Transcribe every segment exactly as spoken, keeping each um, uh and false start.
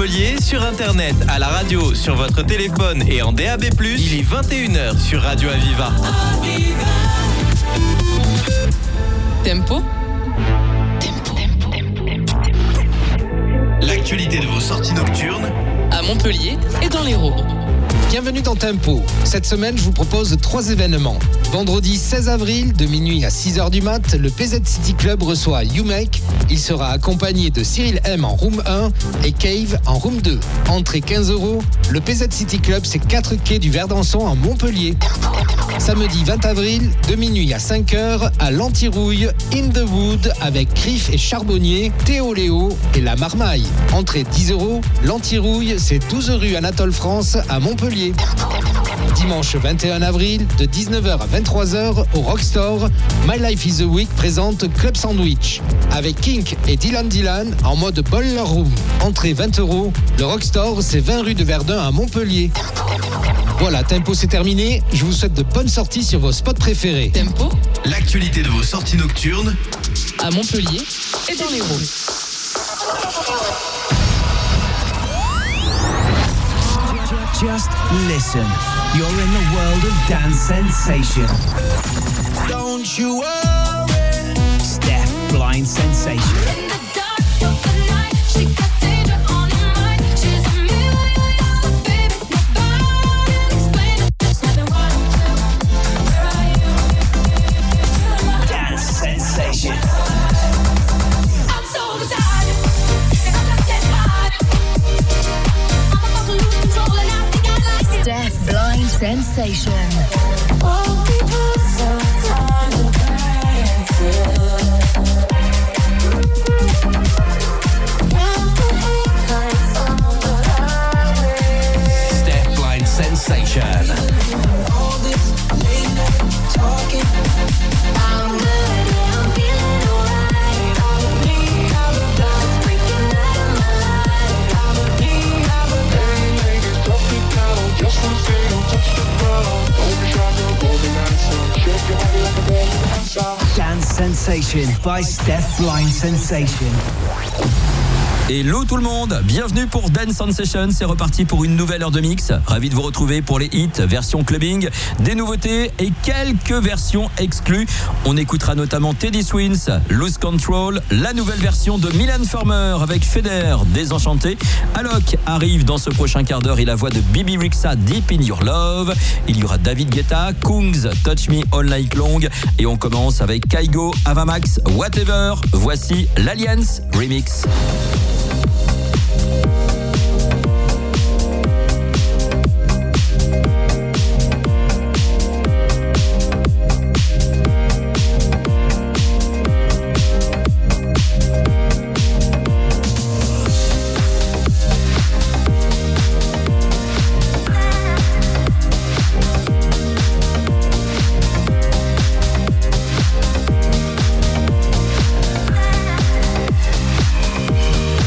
Montpellier, sur internet, à la radio, sur votre téléphone et en D A B plus, il est vingt et une heures sur Radio Aviva. Aviva. Tempo. L'actualité de vos sorties nocturnes à Montpellier et dans l'Hérault. Bienvenue dans Tempo. Cette semaine, je vous propose trois événements. Vendredi seize avril, de minuit à six heures du mat, le P Z City Club reçoit You Make. Il sera accompagné de Cyril M en room un et Cave en room deux. Entrée quinze euros. Le P Z City Club, c'est quatre quais du Verdançon à Montpellier. Samedi vingt avril, de minuit à cinq heures, à l'Antirouille, In the Wood, avec Criff et Charbonnier, Théo Léo et La Marmaille. Entrée dix euros. L'Antirouille, c'est douze rue Anatole France à Montpellier. Dimanche vingt et un avril, de dix-neuf heures à vingt-trois heures, au Rockstore, My Life is a Week présente Club Sandwich. Avec Kink et Dylan Dylan en mode Boiler Room. Entrée vingt euros. Le Rockstore, c'est vingt rue de Verdun à Montpellier. Voilà, Tempo, c'est terminé. Je vous souhaite de bonnes sorties sur vos spots préférés. Tempo. L'actualité de vos sorties nocturnes à Montpellier et dans l'Hérault. Just listen. You're in the world of dance sensation. Don't you worry. Steph Blind Sensation. In the dark of the night, she got danger on her mind. She's a million dollar baby. Nobody can explain it. Just nothing one, two. Where are you? Dance sensation. I'm so excited. I'm not getting hot. I'm about to lose control and I think I like it. Steph Blind Sensation. Oh, people so tired of dancing. Steph Blind Sensation. All this late night talking. I'm good, yeah, I'm feeling alright. I'm a need, I'm a dime, freaking out of my life. I'm a need, I'm a dime. Ladies, drop it down, just one thing, don't touch the ground. Don't be shy, girl, golden answer. Shake your body like a golden dancer. Dance Sensation by Steph Blind Sensation. Hello tout le monde, bienvenue pour Dance Sensation, c'est reparti pour une nouvelle heure de mix. Ravi de vous retrouver pour les hits, version clubbing, des nouveautés et quelques versions exclues. On écoutera notamment Teddy Swims, Lose Control, la nouvelle version de Mylène Farmer avec Feder, Désenchanté. Alok arrive dans ce prochain quart d'heure et la voix de Bibi Rexha, Deep in Your Love. Il y aura David Guetta, Kungs, Touch Me All Night Long. Et on commence avec Kaigo, Avamax, Whatever. Voici l'Alliance Remix. I'm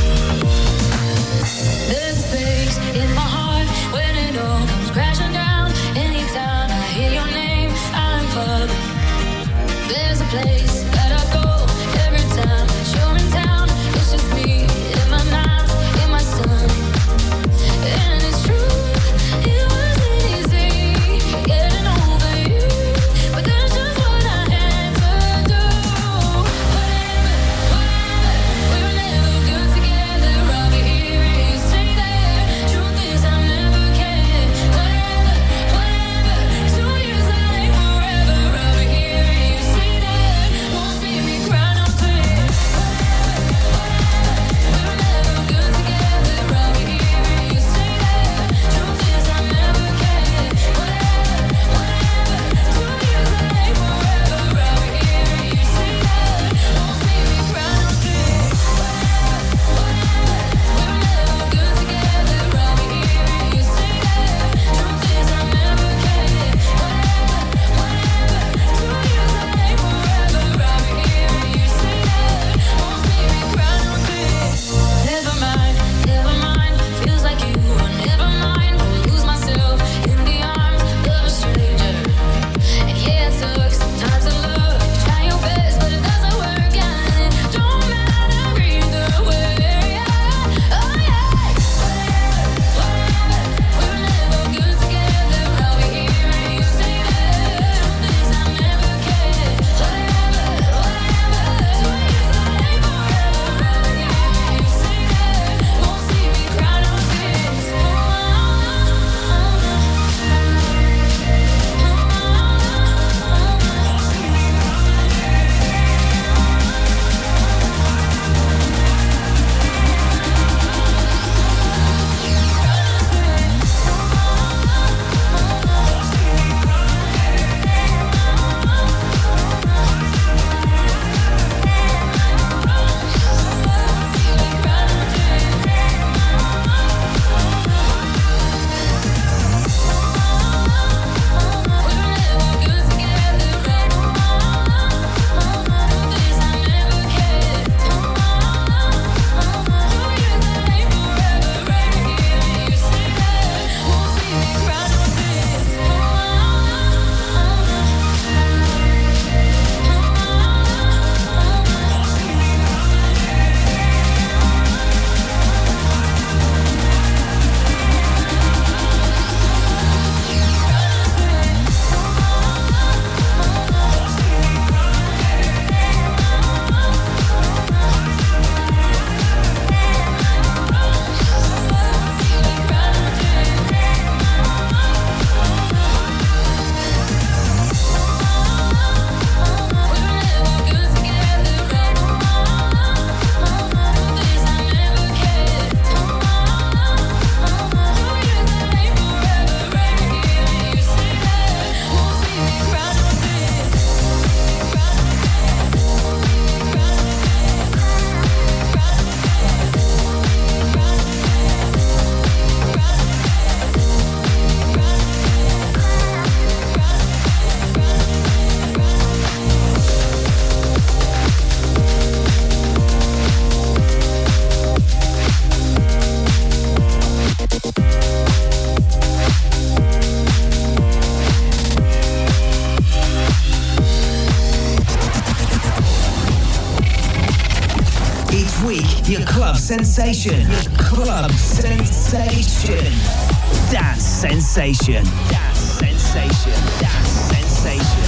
Each week, your club sensation. Your club sensation. Dance sensation. Dance sensation. Dance sensation.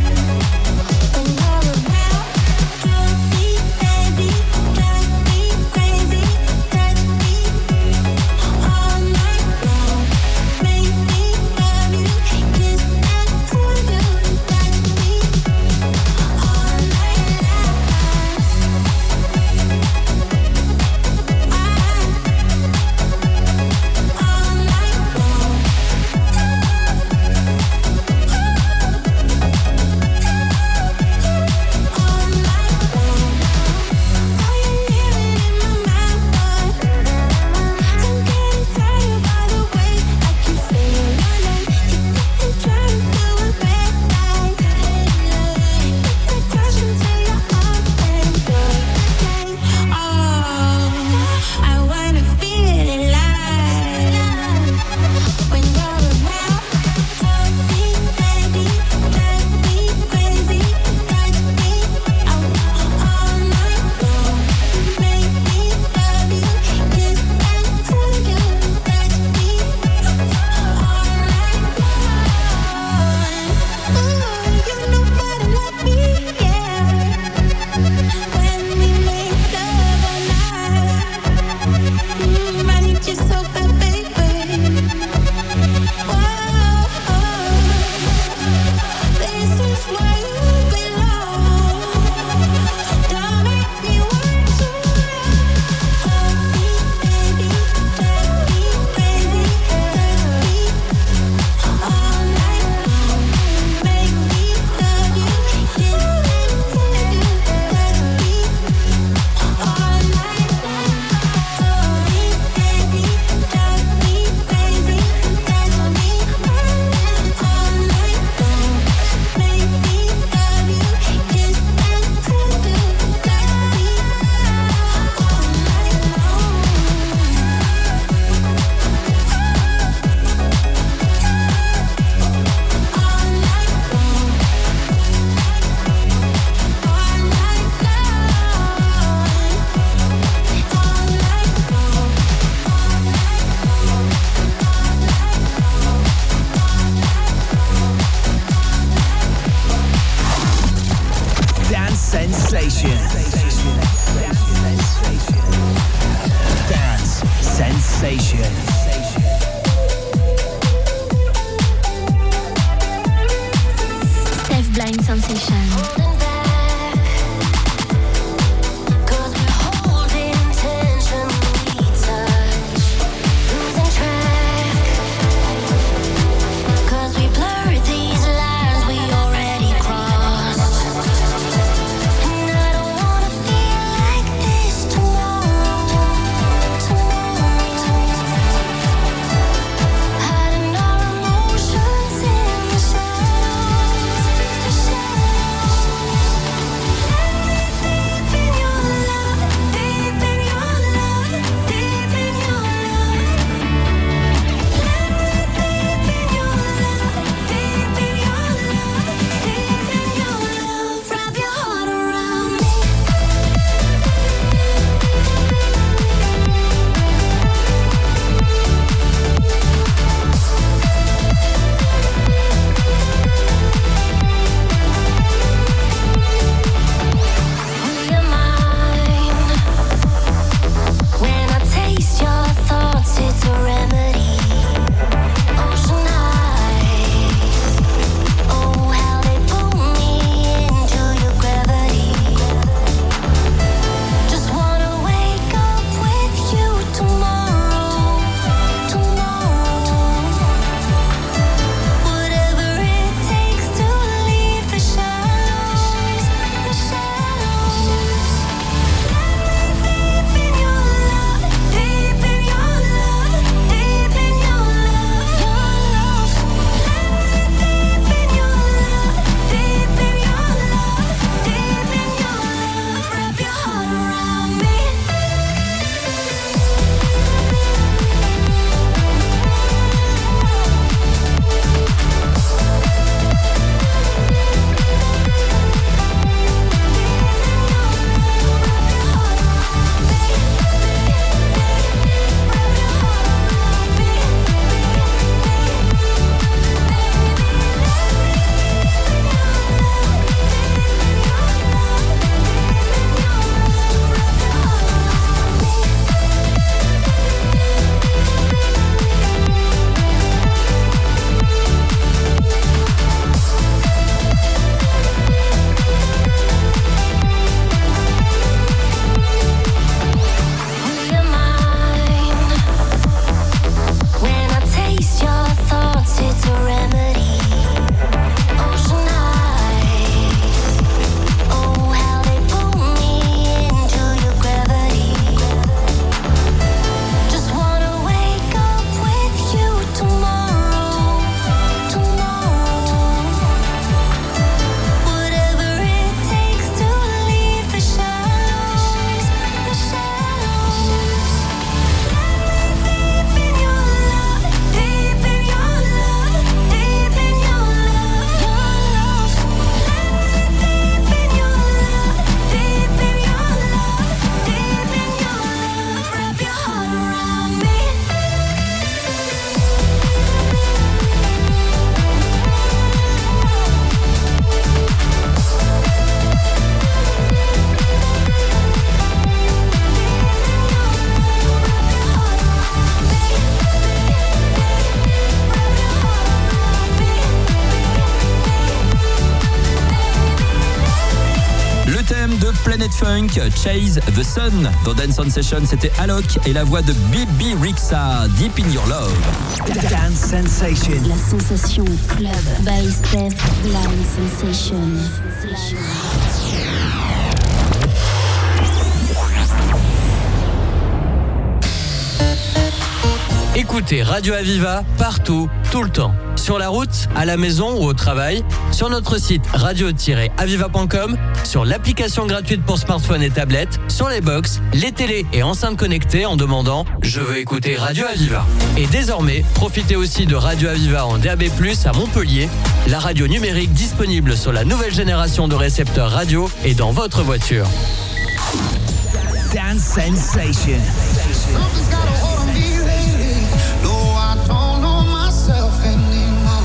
Baby, Planet Funk, Chase the Sun. Dans Dance on Session, c'était Alok et la voix de Bibi Rexha, Deep in Your Love. Dance Sensation. La sensation club by Steph Blind Sensation. Écoutez Radio Aviva partout, tout le temps. Sur la route, à la maison ou au travail, sur notre site radio tiret aviva point com, sur l'application gratuite pour smartphone et tablette, sur les box, les télés et enceintes connectées en demandant « Je veux écouter Radio Aviva ». Et désormais, profitez aussi de Radio Aviva en D A B plus, à Montpellier, la radio numérique disponible sur la nouvelle génération de récepteurs radio et dans votre voiture. Dance Sensation. Something's got a hold on me lately. No, I don't know myself anymore.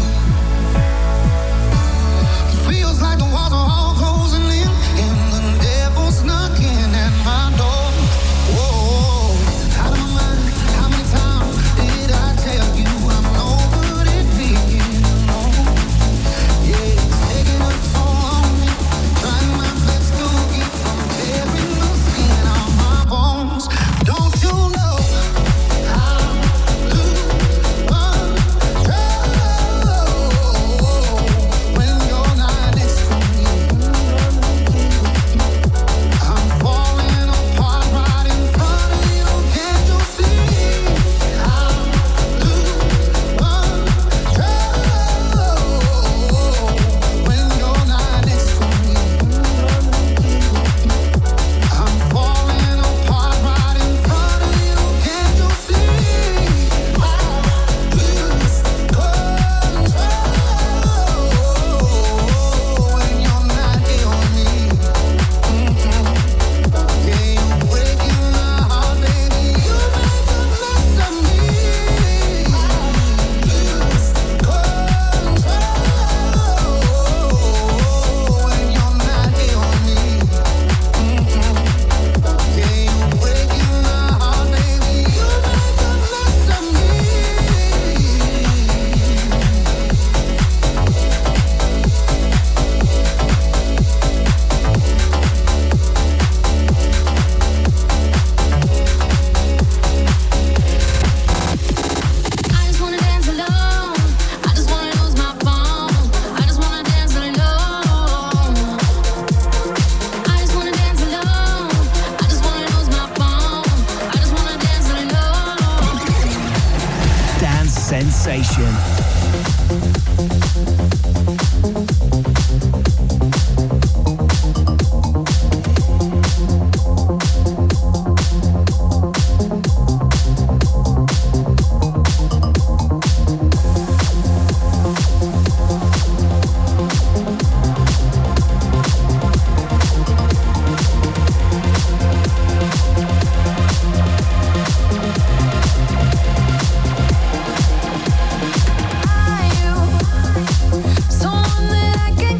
It feels like the walls are all closing in, and the devil's knocking at my door. Whoa, out of my mind. How many times did I tell you I'm no good at being alone? Yeah, it's taking a toll on me. Trying my best to keep from tearing the skin out my bones. Don't you know how to run trouble when you're not next to me? I'm falling apart right in front of you. Can't you see how to run trouble when you're not next to me? I'm falling apart right in front of you. Can't you see? I lose control when you're not here with me. Yeah, you're breaking my heart, baby. You make a mess of me. I lose control when you're not here with me. Yeah, you're breaking my heart, baby. You make a mess of me. I just wanna dance alone. I just wanna lose my phone. I just wanna dance alone. I just wanna dance alone. I just wanna lose my phone. I just wanna dance alone. Dance Sensation. Are you someone that I can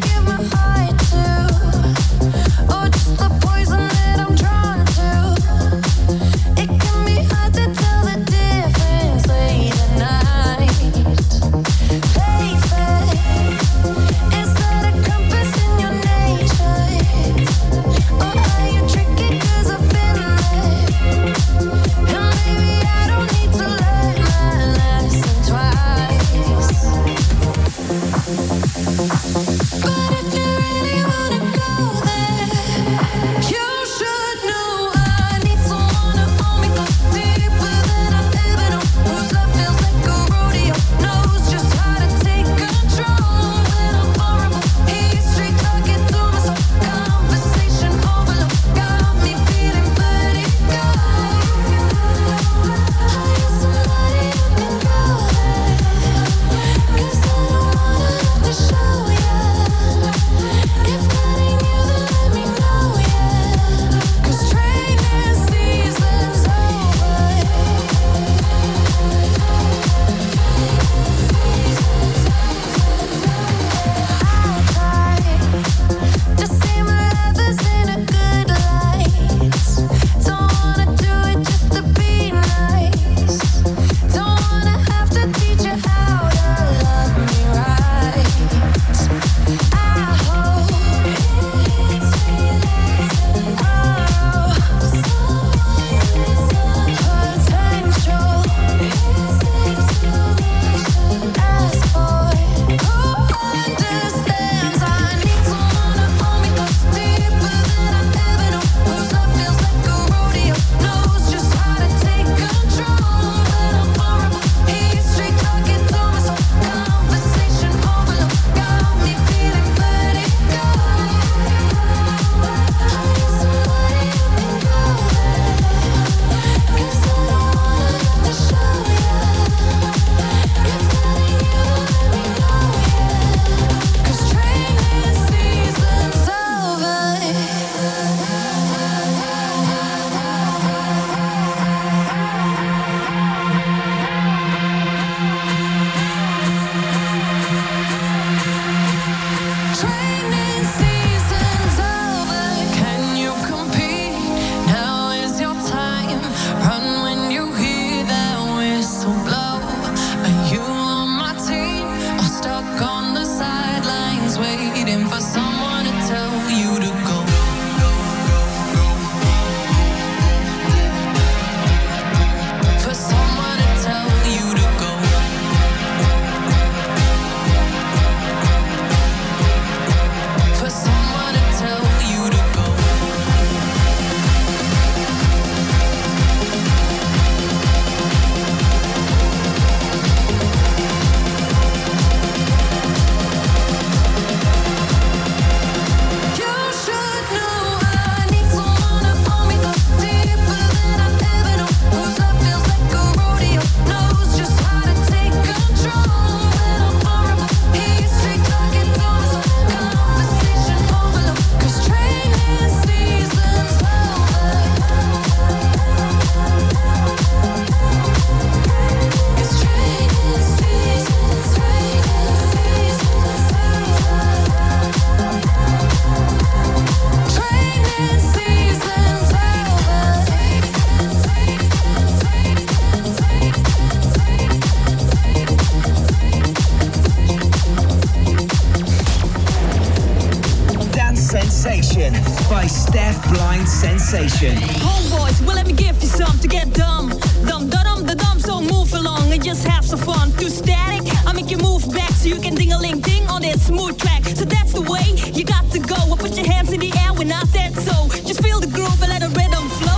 by Steph Blind Sensation. Homeboys, well let me give you some to get dumb. Dumb, da dum, da dum, so move along and just have some fun. Too static, I make you move back so you can ding-a-ling-ding on this smooth track. So that's the way you got to go. I put your hands in the air when I said so. Just feel the groove and let the rhythm flow.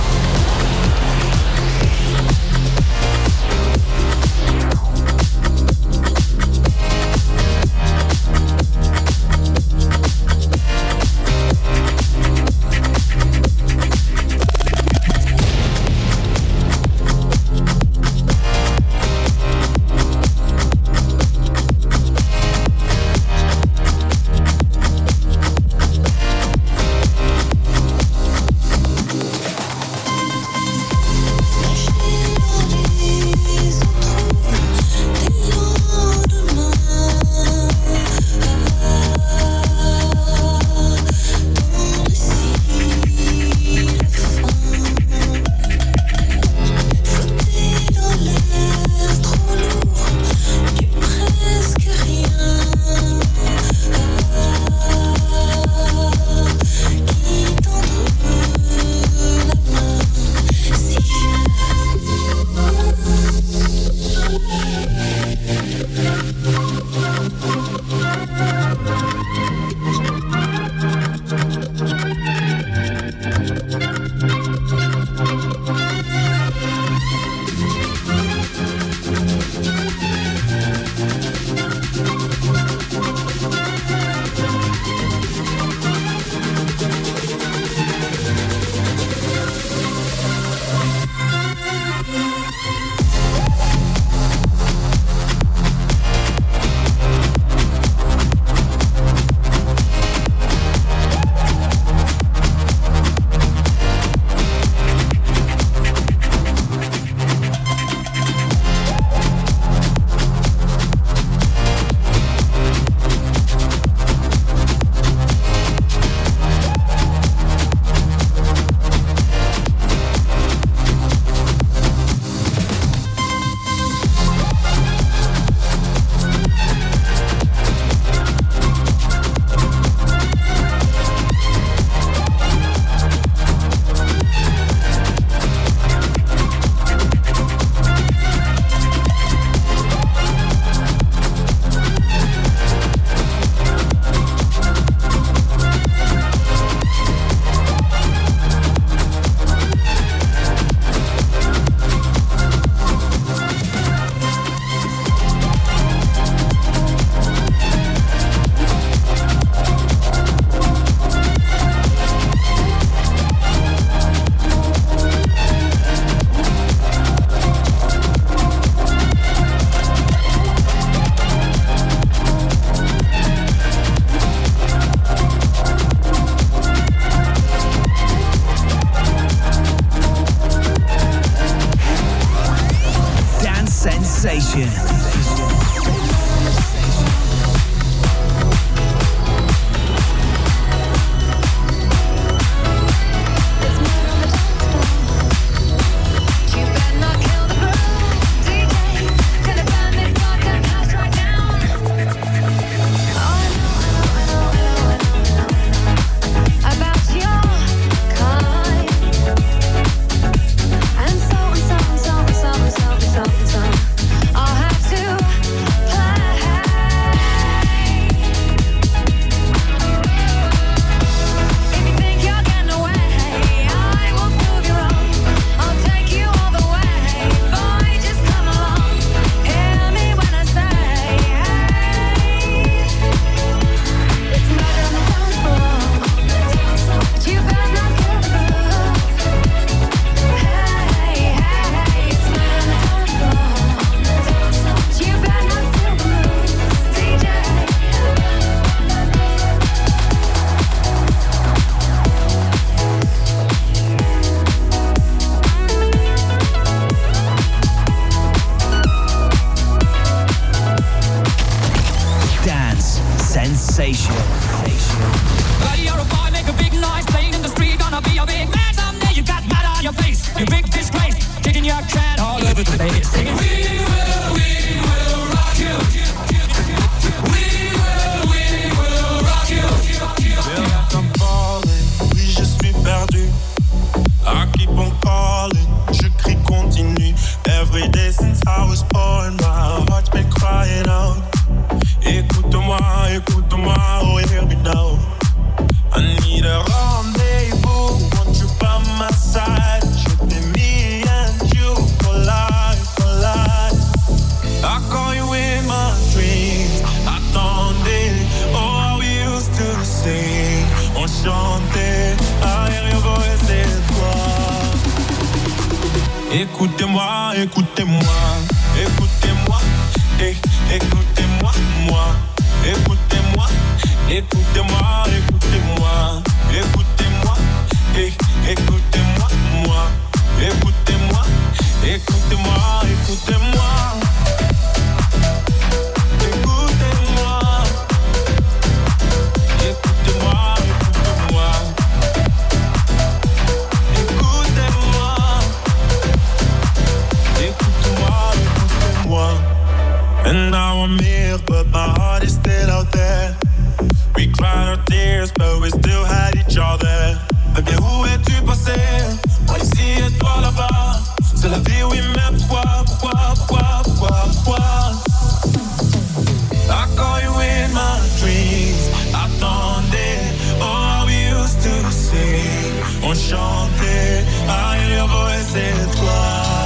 Sensation. Buddy, you're a boy, make a big noise, playing in the street, gonna be a big man someday. You got mud on your face, you big disgrace, kicking your can all over the place, singing. We will, we will rock you. We will, we will rock you. Feel like I'm falling Écoutez-moi, écoutez-moi, écoutez-moi, eh, écoutez-moi, moi. Écoutez-moi, écoutez-moi, écoutez-moi, écoutez-moi, eh, écoutez-moi, moi. Écoutez-moi, écoutez-moi, écoutez-moi. And now I'm here, but my heart is still out there. We cried our tears, but we still had each other. Eh bien, où es-tu passé? Moi ici et toi là-bas. C'est la vie, oui, mais pourquoi, pourquoi, pourquoi, pourquoi, pourquoi? I call you in my dreams. Attendez, oh, we used to sing. On chantait, I hear your voice et toi.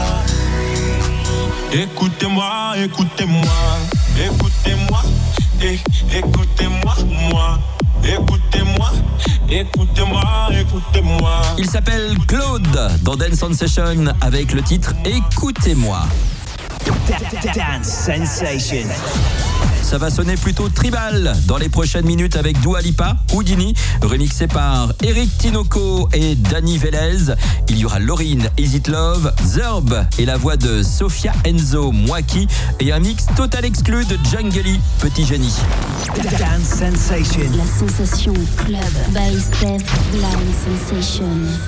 Écoutez-moi, écoutez-moi, écoutez-moi, eh, écoutez-moi, moi. Écoutez-moi, écoutez-moi, écoutez-moi. Il s'appelle Claude dans Dance Sensation avec le titre Écoutez-moi. Dance Sensation. Ça va sonner plutôt tribal dans les prochaines minutes avec Dua Lipa, Houdini, remixé par Eric Tinoco et Danny Velez. Il y aura Lauryn, Is It Love, Zerb et la voix de Sofia Enzo Mwaki et un mix total exclu de Jungly, Petit Génie. Dance Sensation. La sensation club by Steph Blind Sensation.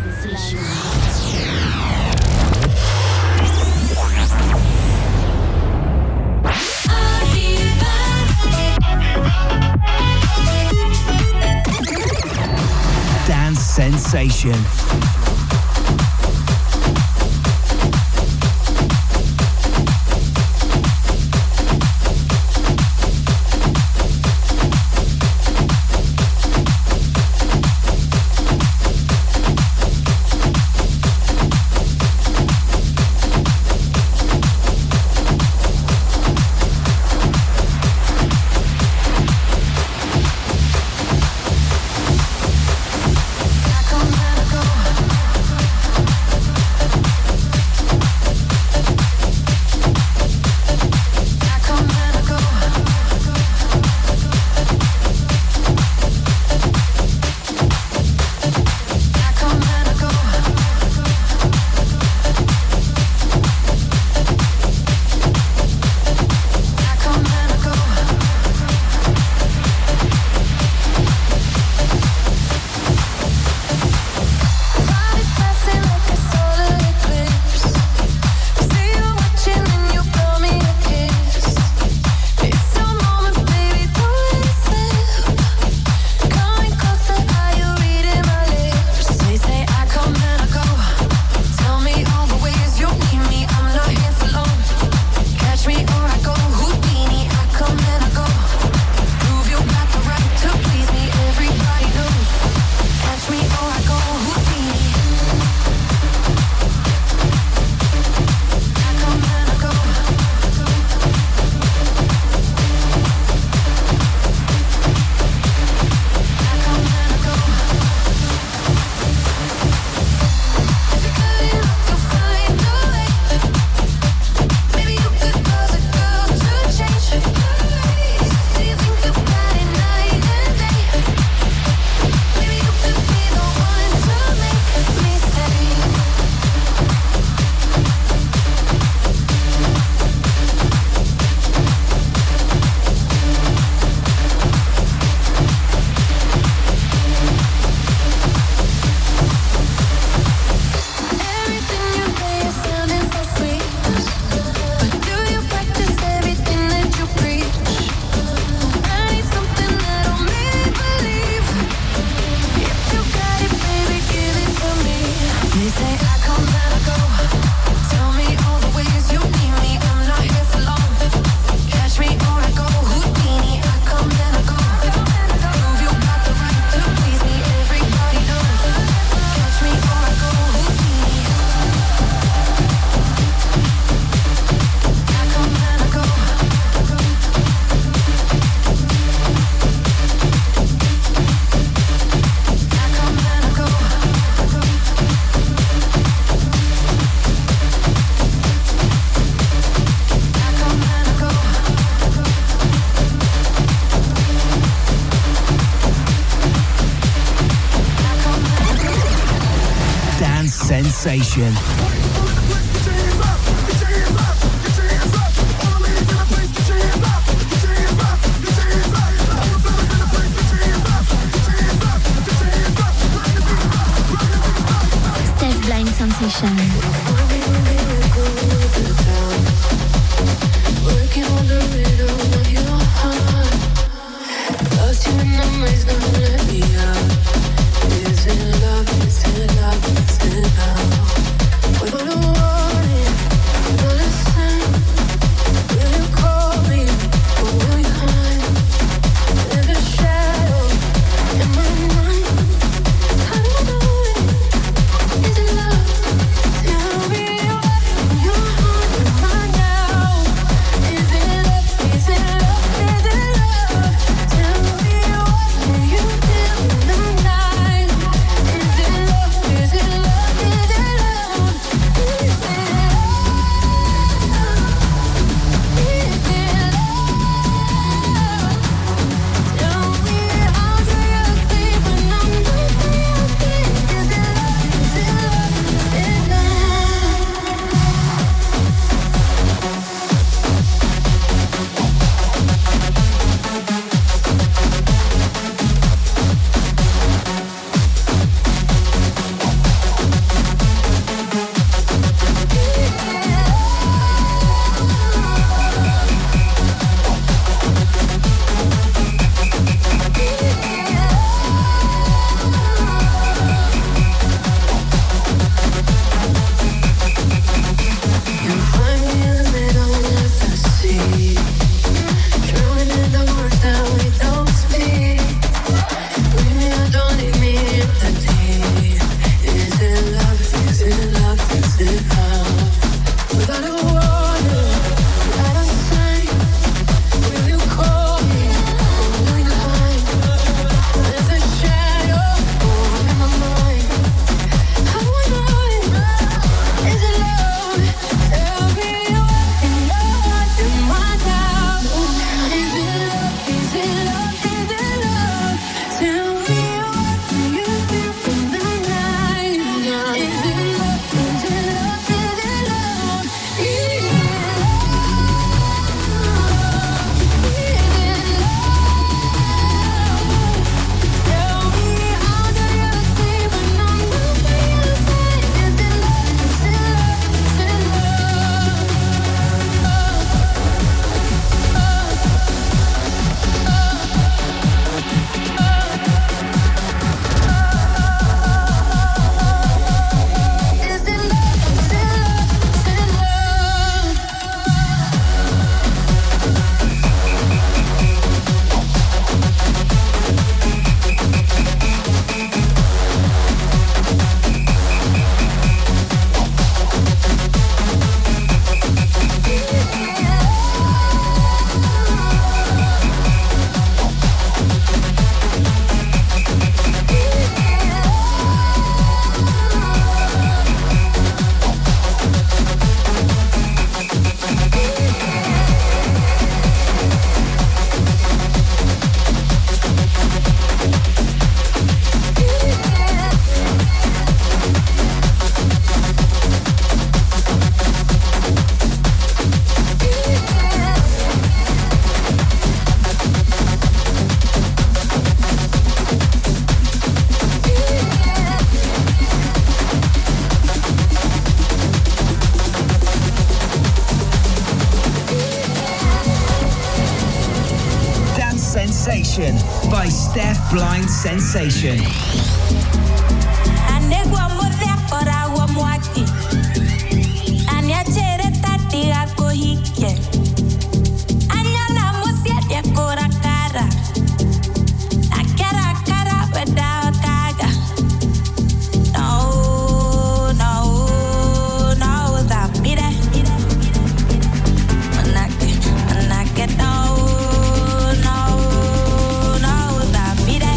Dance Sensation. Come, let go. sensation. Steph Blind Sensation. Working on the rhythm of your heart. Lost you in the maze, now let me out. Is it love? Is it love? Is it love? Without a warning, without a sign. Will you call me or will you hide? There's a shadow in my mind. How do I know it? Is it love? Tell me what in your heart and mind now. Is it love? Is it love? Is it love? Tell me what do you feel in the night? Is it love? Is it love? Is it love? Is it love? Is it love? Tell me how do you sleep when I'm not by your side? Is it love? Is it love? Is it love? You find me in the middle of the sea, drowning in the words that we don't speak. Leave me or don't leave me in the deep. Is it love? Is it love? Is it love? Without a warning, without a sign, will you call me or will you hide? There's a shadow in my mind. How do I know it? Is it love? Tell me what in your heart and mind now. Is it love? Is it love? Is it love? Tell me what do you feel in the night? Is it love? Is it love? Is it love? Is it love? Tell me how do you sleep when I'm not by your side? Is it love? Is it love? Is it Is it love? Is it love? Is it love? Dance Sensation by Steph Blind Sensation. Anegwa mudhekora wa mwaki Anyachere tati ako hike Anyana musia dekora kara Akera kara without kaga No, no, no, that mire Manake, manake, no, no, no, that mire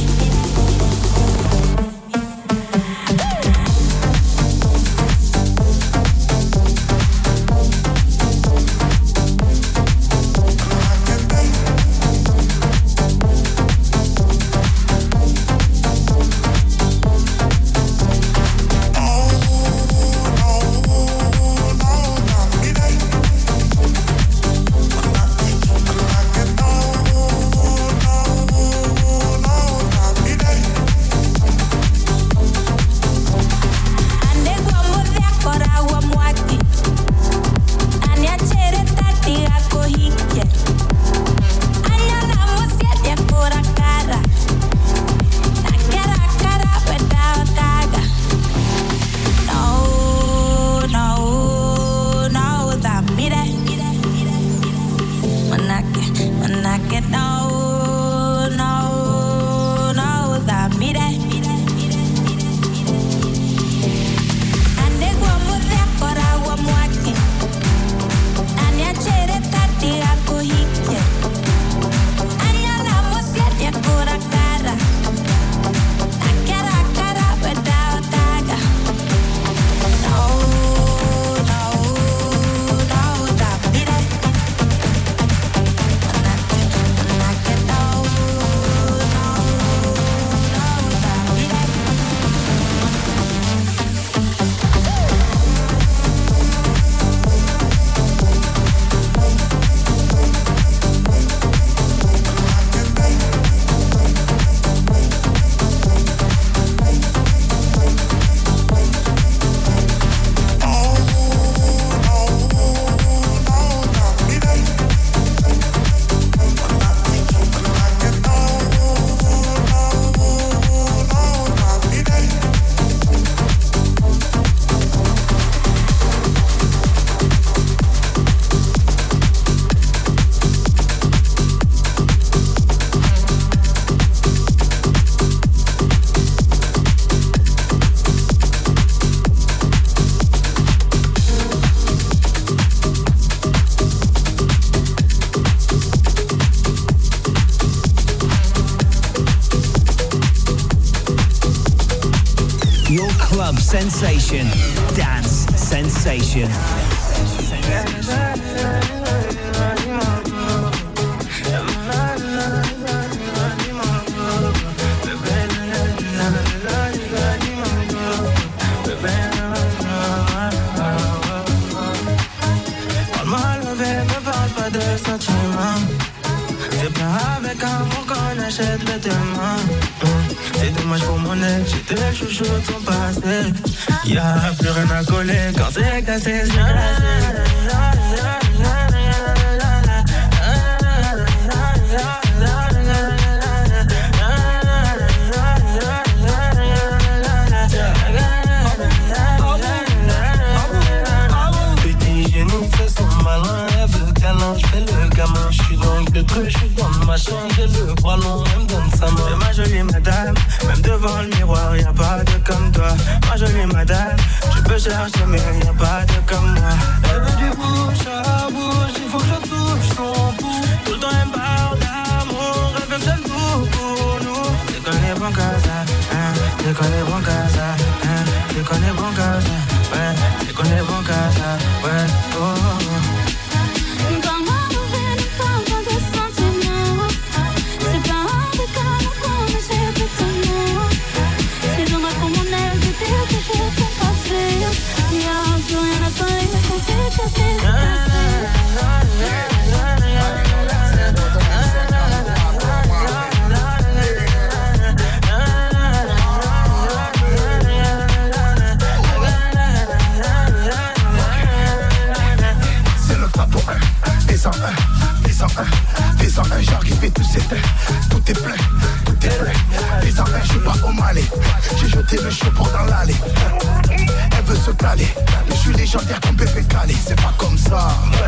Club sensation. Dance sensation. C'est pas avec amour qu'on achète vêtements. C'est dommage pour mon ex, j'étais le chouchou de son passé. Y'a plus rien à coller quand c'est cassé, c'est glacé. Petit génie fait son malin, elle veut câlin, j'fais le gamin. J'suis dans le truc, j'suis dans le machin, j'ai le bras long, elle me donne sa main. C'est ma jolie madame, même devant le miroir, y'a pas de comme toi. Ma jolie madame, tu peux chercher mais y'a pas de comme moi. Elle veut du bouche à bouche, il faut que je touche son pouls. Tout le temps elle me parle d'amour, elle veut me donner tout pour nous. Tu connais bon casa, hein, tu connais bon casa, hein, tu connais bon casa, ouais, tu connais bon casa, ouais, oh, oh. Fais-en un, j'arrive et tout s'éteint. Tout est plein, tout est plein. Fais-en un, je suis pas au Mali. J'ai jeté le chapeau dans l'allée. Elle veut se caler. Je suis légendaire comme bébé calé. C'est pas comme ça.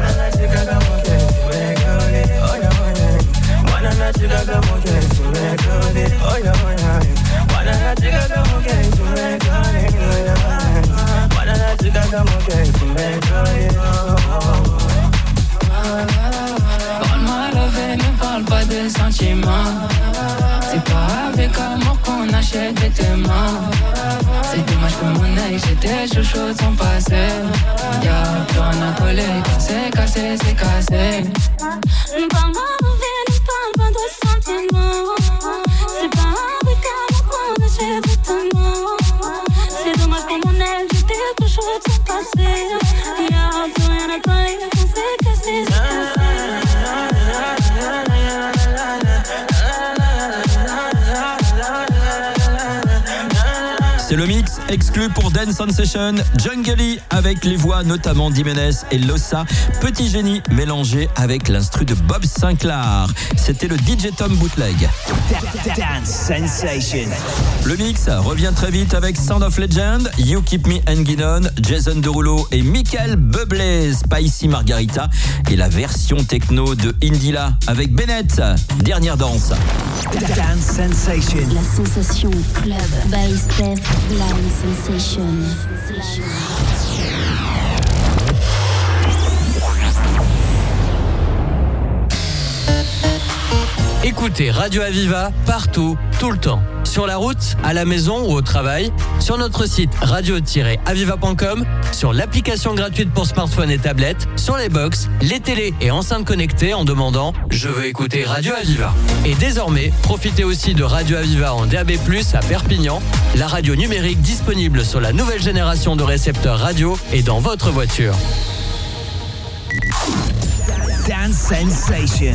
Parle-moi love, ne parle pas de sentiments. C'est pas avec amour qu'on achète des vêtements. C'est dommage que mon œil, j'étais chouchou de son passé. Y'a plus rien à coller, quand c'est cassé, c'est cassé. Parle-moi love, ne parle pas de sentiments. C'est pas avec amour qu'on achète des vêtements. C'est dommage que mon œil, j'étais chouchou de son passé. Y'a plus rien à coller, quand c'est cassé, c'est cassé. C'est le mix exclu pour Dance Sensation, Jungly avec les voix notamment d'Imenez et Lossa, Petit Génie mélangé avec l'instru de Bob Sinclair. C'était le D J Tom Bootleg. Dance sensation. Le mix revient très vite avec Sound of Legend, You Keep Me Hanging On, Jason Derulo et Michael Bublé, Spicy Margarita et la version techno de Indila avec Bennett. Dernière danse. Dance sensation. La sensation club by Steph Blind Sensation. Écoutez Radio Aviva partout, tout le temps. Sur la route, à la maison ou au travail, sur notre site radio tiret aviva point com, sur l'application gratuite pour smartphone et tablette, sur les box, les télés et enceintes connectées en demandant « Je veux écouter Radio Aviva ». Et désormais, profitez aussi de Radio Aviva en D A B plus, à Perpignan, la radio numérique disponible sur la nouvelle génération de récepteurs radio et dans votre voiture. Dance sensation.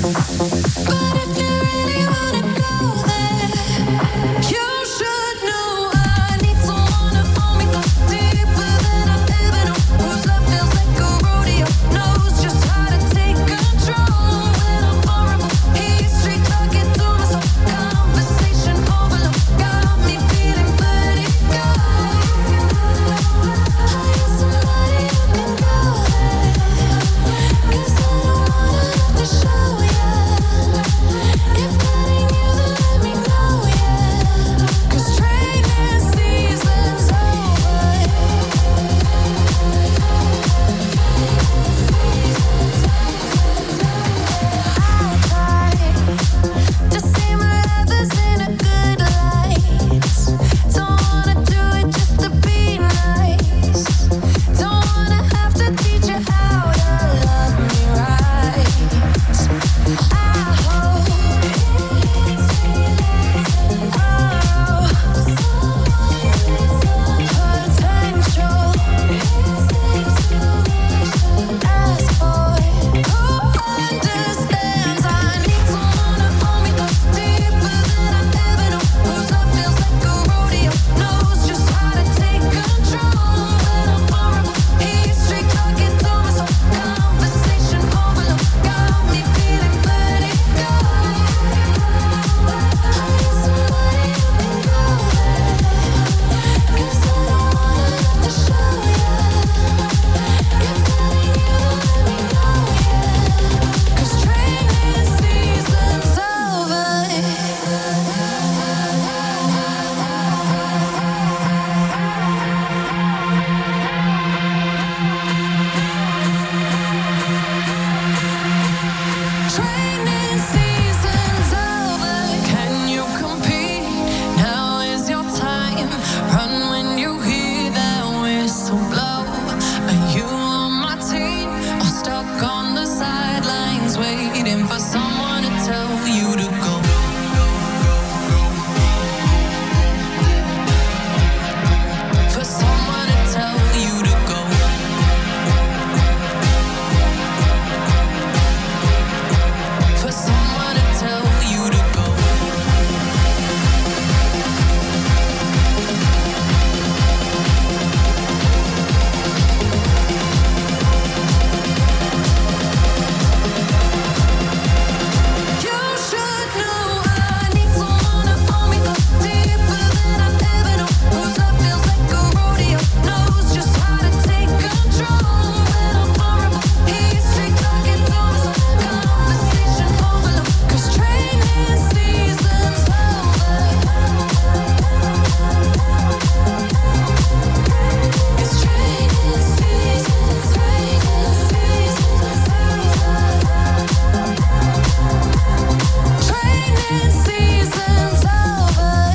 You should know. Training season's over. Can you compete? Now is your time. Run when you hear that whistle blow. Are you on my team or stuck on the sidelines waiting for someone to tell you to go? For someone to tell you to go. For someone to tell you to go. You should know I need someone to hold me up deeper than I've ever known. Whose love feels like a rodeo, knows just how to take control. When I'm vulnerable, he's straight talking to us. Conversation overload, 'cause training season's over. It's training season's, training season's over. Training season's over.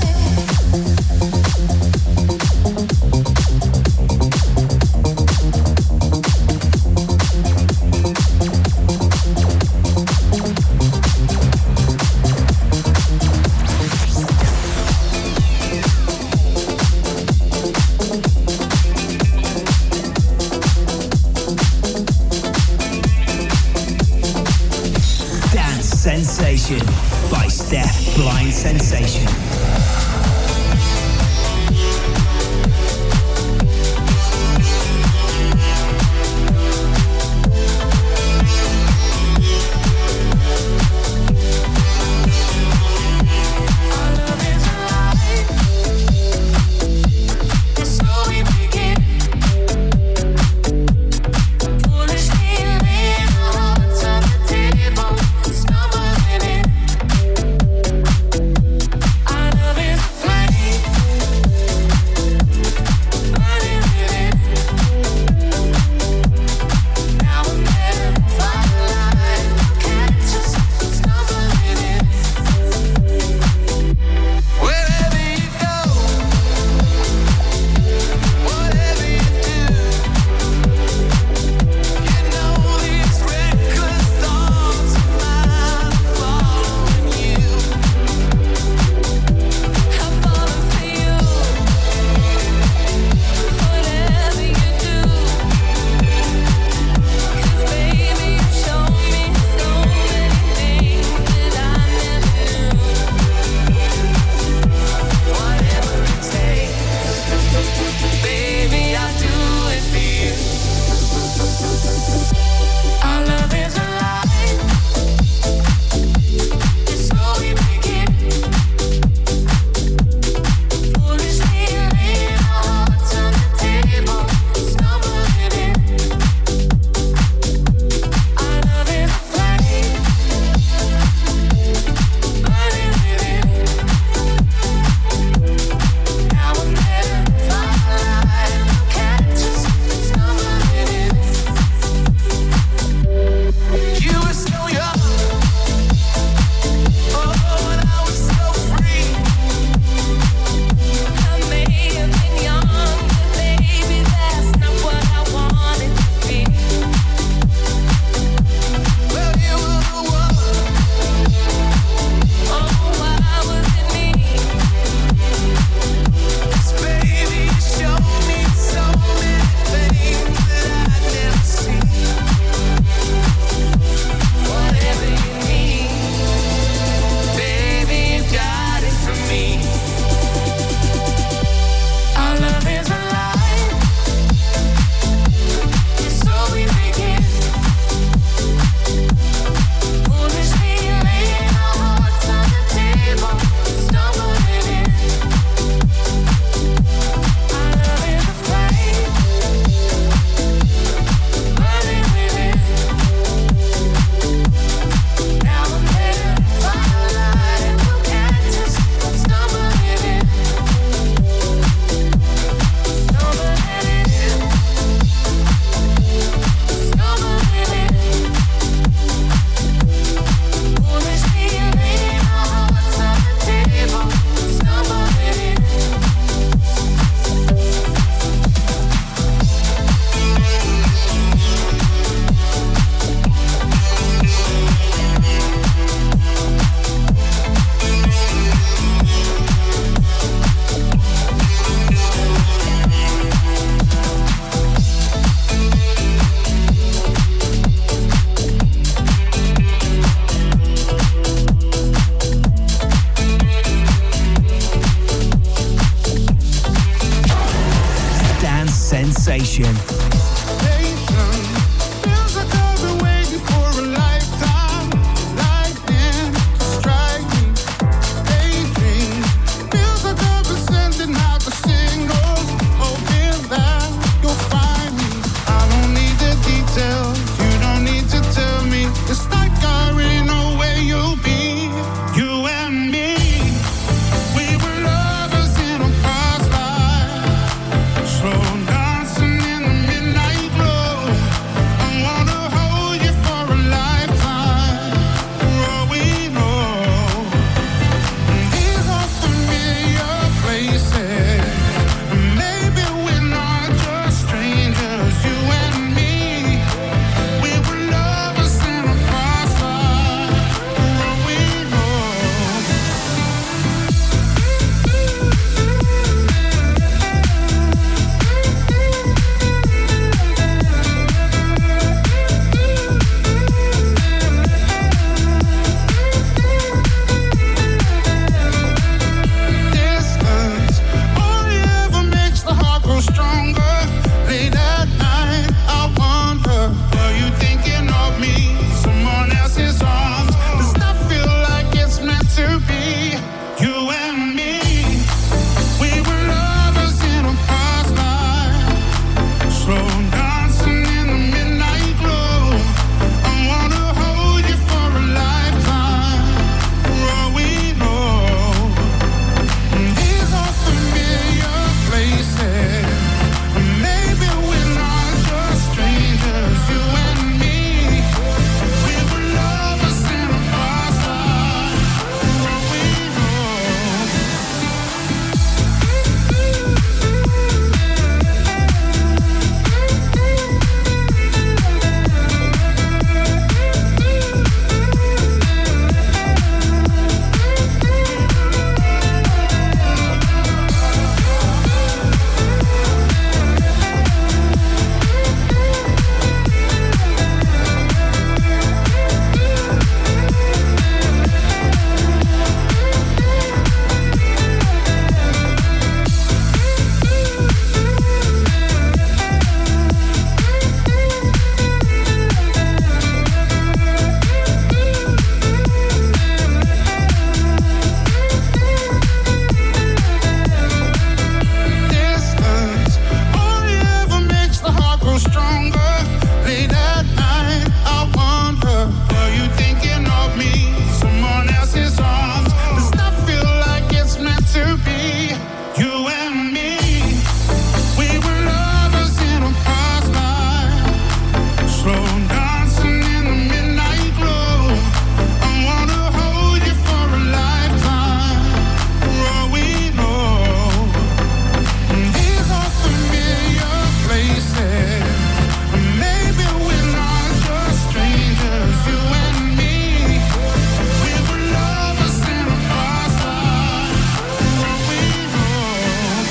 Dance Sensation by Steph Blind Sensation. So we begin. Foolishly laying our hearts on the table, stumbling in. I love it. Sensation. Feels like I've been waiting for a lifetime. Lightning to strike me. Daydream. Feels like I've been sending out the signals, hoping that you'll find me. I don't need the details. You don't need to tell me. It's like I already know where you'll be. You and me. We were lovers in a past life. Slow dancing in the midnight glow. I wanna hold you for a lifetime. For all we know. These are familiar places. Maybe we're not just strangers. You and me. We were lovers in a past life. For all we know. Distance only ever makes the heart grow stronger. Late at night, I wonder, are you thinking of me? Someone else's arms. Does that feel like it's meant to be? You and me, we were lovers in a past life. Slow dancing in the midnight glow. I wanna hold you for a lifetime. For all we know. These are familiar places. Maybe we're not just strangers. You and me. We were lovers in a past life. For all we know. Distance only ever makes the heart grow stronger. Late at night, I wonder, are you thinking of me? Someone else's arms. Does that feel like it's meant to be? You and me, we were lovers in a past life. Slow dancing in the midnight glow. I wanna hold you for a lifetime. For all we know. These are familiar places. Maybe we're not just strangers. You and me. We were lovers in a past life. For all we know.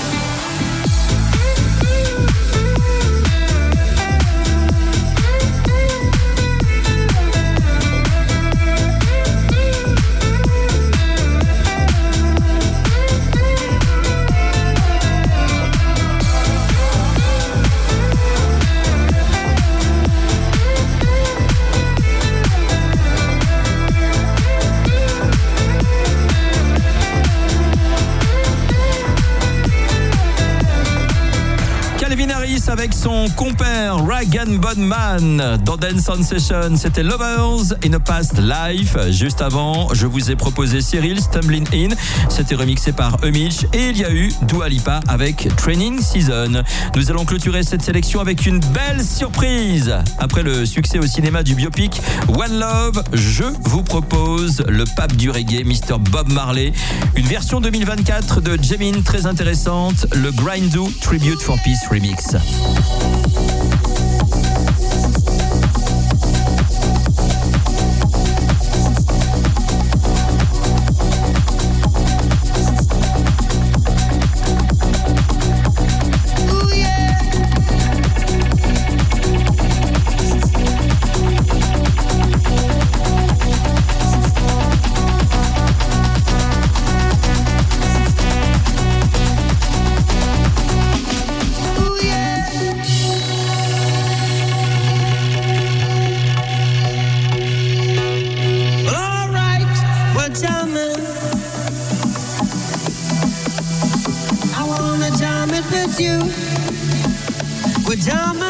Calvin Harris avec son compère Rag Bodman dans Dance On Session. C'était Lovers in a Past Life. Juste avant, je vous ai proposé Cyril Stumbling In. C'était remixé par Eumich. Et il y a eu Dua Lipa avec Training Season. Nous allons clôturer cette sélection avec une belle surprise. Après le succès au cinéma du biopic One Love, je vous propose le pape du reggae, mister Bob Marley. Une version deux mille vingt-quatre de Jamin très intéressante, le Grindoo Tribute for Peace Remix. Ooh, yeah. you. We're down the